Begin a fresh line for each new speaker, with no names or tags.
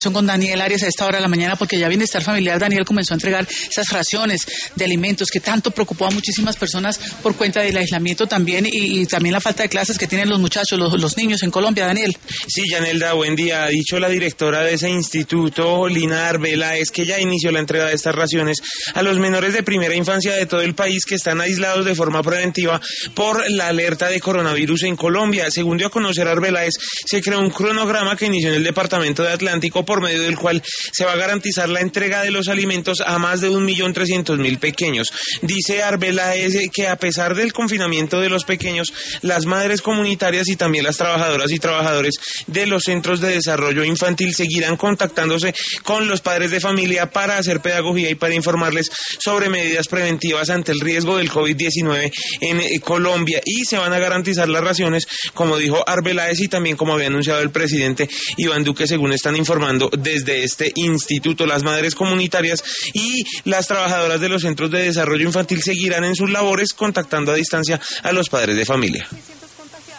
Son con Daniel Arias a esta hora de la mañana, porque ya Bienestar Familiar, Daniel, comenzó a entregar esas raciones de alimentos que tanto preocupó a muchísimas personas por cuenta del aislamiento también y también la falta de clases que tienen los muchachos, los niños en Colombia. Daniel.
Sí, Yanelda, buen día. Ha dicho la directora de ese instituto, Lina Arbela, es que ya inició la entrega de estas raciones a los menores de primera infancia de todo el país que están aislados de forma preventiva por la alerta de coronavirus en Colombia. Según dio a conocer Arbeláez, se creó un cronograma que inició en el departamento de Atlántico, por medio del cual se va a garantizar la entrega de los alimentos a más de 1.300.000 pequeños. Dice Arbeláez que a pesar del confinamiento de los pequeños, las madres comunitarias y también las trabajadoras y trabajadores de los centros de desarrollo infantil seguirán contactándose con los padres de familia para hacer pedagogía y para informarles sobre medidas preventivas ante el riesgo del COVID-19 en Colombia, y se van a garantizar las raciones, como dijo Arbeláez y también como había anunciado el presidente Iván Duque, según están informando desde este instituto. Las madres comunitarias y las trabajadoras de los centros de desarrollo infantil seguirán en sus labores contactando a distancia a los padres de familia.